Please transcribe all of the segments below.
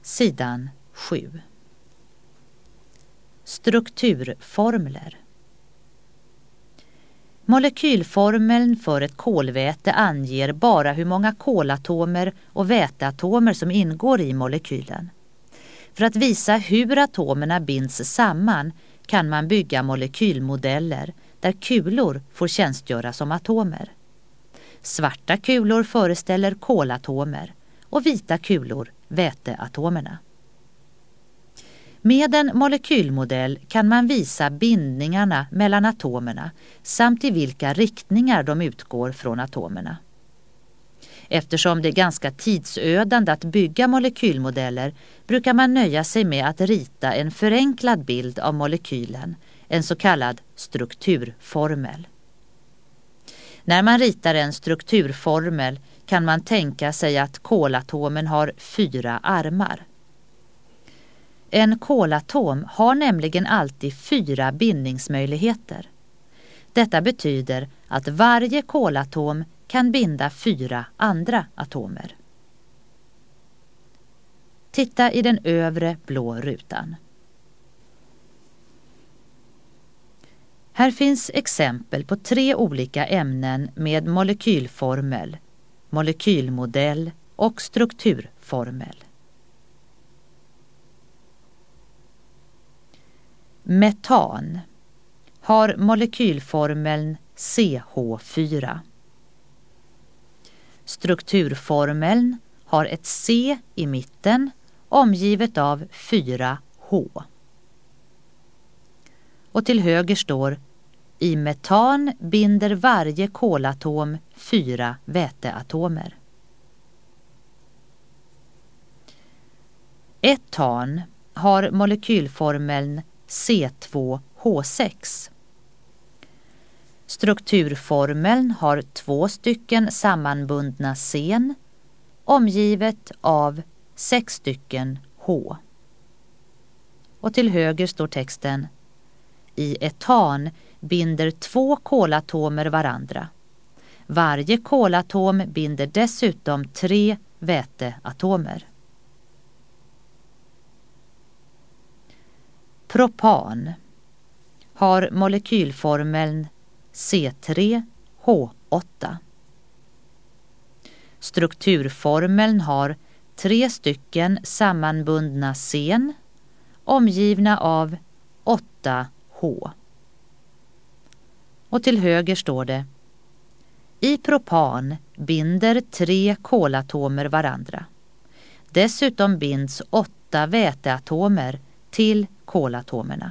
Sidan 7. Strukturformler. Molekylformeln för ett kolväte anger bara hur många kolatomer och väteatomer som ingår i molekylen. För att visa hur atomerna binds samman kan man bygga molekylmodeller där kulor får tjänstgöra som atomer. Svarta kulor föreställer kolatomer och vita kulor väteatomerna. Med en molekylmodell kan man visa bindningarna mellan atomerna samt i vilka riktningar de utgår från atomerna. Eftersom det är ganska tidsödande att bygga molekylmodeller brukar man nöja sig med att rita en förenklad bild av molekylen, en så kallad strukturformel. När man ritar en strukturformel kan man tänka sig att kolatomen har 4 armar. En kolatom har nämligen alltid 4 bindningsmöjligheter. Detta betyder att varje kolatom kan binda 4 andra atomer. Titta i den övre blå rutan. Här finns exempel på 3 olika ämnen med molekylformel, molekylmodell och strukturformel. Metan har molekylformeln CH4. Strukturformeln har ett C i mitten omgivet av 4 H. Och till höger står: i metan binder varje kolatom 4 väteatomer. Etan har molekylformeln C2H6. Strukturformeln har 2 stycken sammanbundna C omgivet av 6 stycken H. Och till höger står texten: i etan binder 2 kolatomer varandra. Varje kolatom binder dessutom 3 väteatomer. Propan har molekylformeln C3H8. Strukturformeln har 3 stycken sammanbundna C omgivna av 8 H. Och till höger står det: i propan binder 3 kolatomer varandra. Dessutom binds 8 väteatomer till kolatomerna.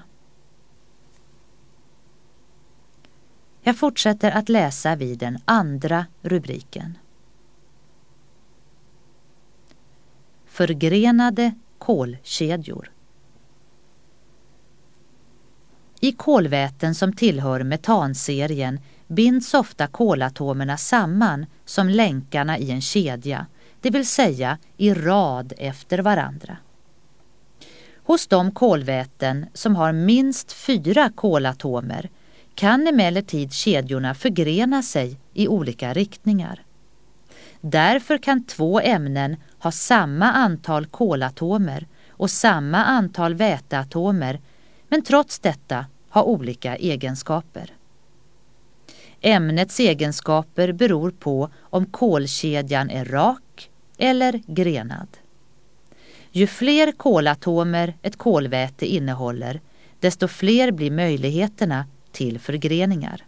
Jag fortsätter att läsa vid den andra rubriken. Förgrenade kolkedjor. I kolväten som tillhör metanserien binds ofta kolatomerna samman som länkarna i en kedja, det vill säga i rad efter varandra. Hos de kolväten som har minst 4 kolatomer kan emellertid kedjorna förgrena sig i olika riktningar. Därför kan 2 ämnen ha samma antal kolatomer och samma antal väteatomer, men trots detta ha olika egenskaper. Ämnets egenskaper beror på om kolkedjan är rak eller grenad. Ju fler kolatomer ett kolväte innehåller, desto fler blir möjligheterna till förgreningar.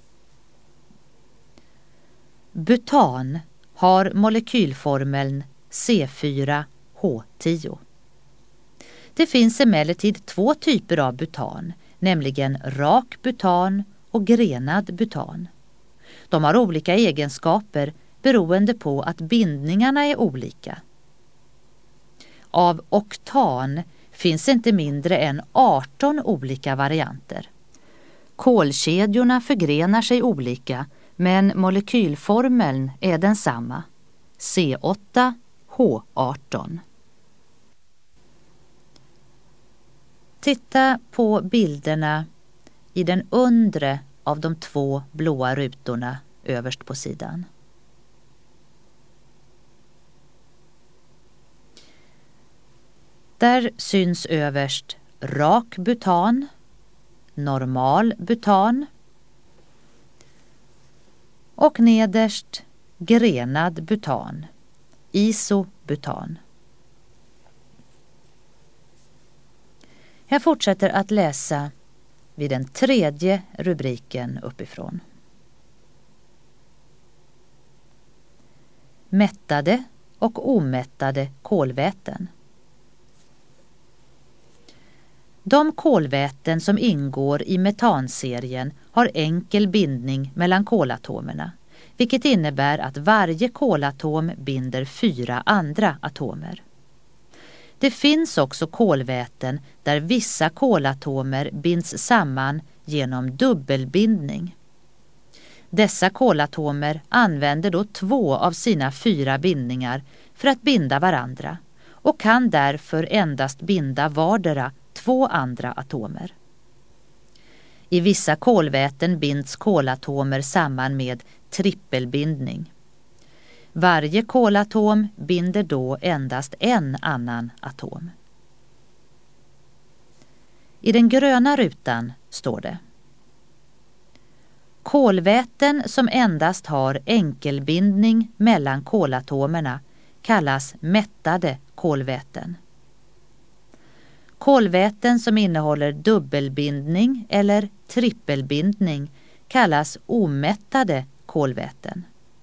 Butan har molekylformeln C4H10. Det finns emellertid 2 typer av butan, nämligen rak butan och grenad butan. De har olika egenskaper beroende på att bindningarna är olika. Av oktan finns inte mindre än 18 olika varianter. Kolkedjorna förgrenar sig olika, men molekylformeln är densamma, C8H18. Titta på bilderna i den undre av de 2 blåa rutorna överst på sidan. Där syns överst rak butan, normal butan och nederst grenad butan, isobutan. Jag fortsätter att läsa vid den tredje rubriken uppifrån. Mättade och omättade kolväten. De kolväten som ingår i metanserien har enkel bindning mellan kolatomerna, vilket innebär att varje kolatom binder 4 andra atomer. Det finns också kolväten där vissa kolatomer binds samman genom dubbelbindning. Dessa kolatomer använder då 2 av sina 4 bindningar för att binda varandra och kan därför endast binda vardera 2 andra atomer. I vissa kolväten binds kolatomer samman med trippelbindning. Varje kolatom binder då endast en annan atom. I den gröna rutan står det: kolväten som endast har enkelbindning mellan kolatomerna kallas mättade kolväten. Kolväten som innehåller dubbelbindning eller trippelbindning kallas omättade kolväten.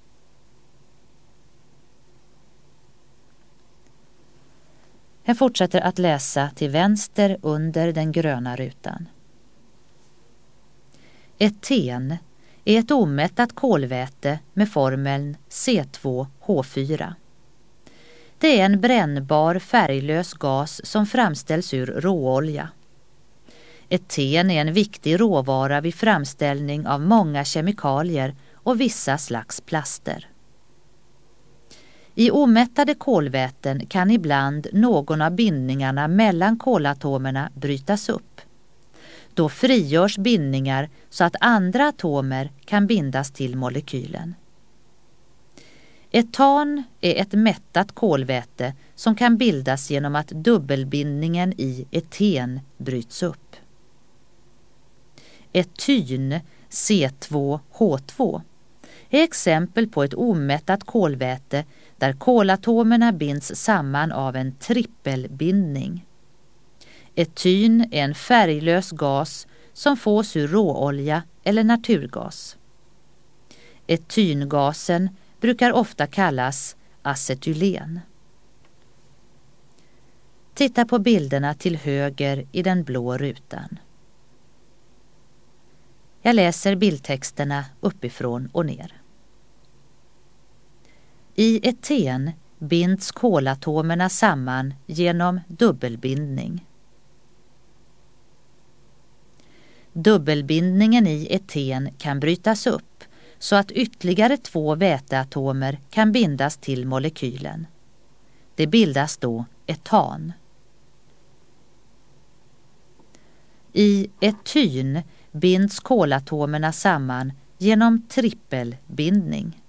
Jag fortsätter att läsa till vänster under den gröna rutan. Eten är ett omättat kolväte med formeln C2H4. Det är en brännbar färglös gas som framställs ur råolja. Eten är en viktig råvara vid framställning av många kemikalier och vissa slags plaster. I omättade kolväten kan ibland någon av bindningarna mellan kolatomerna brytas upp. Då frigörs bindningar så att andra atomer kan bindas till molekylen. Etan är ett mättat kolväte som kan bildas genom att dubbelbindningen i eten bryts upp. Etyn, C2H2, är exempel på ett omättat kolväte där kolatomerna binds samman av en trippelbindning. Etyn är en färglös gas som fås ur råolja eller naturgas. Etyngasen brukar ofta kallas acetylen. Titta på bilderna till höger i den blå rutan. Jag läser bildtexterna uppifrån och ner. I eten binds kolatomerna samman genom dubbelbindning. Dubbelbindningen i eten kan brytas upp så att ytterligare 2 väteatomer kan bindas till molekylen. Det bildas då etan. I etyn binds kolatomerna samman genom trippelbindning.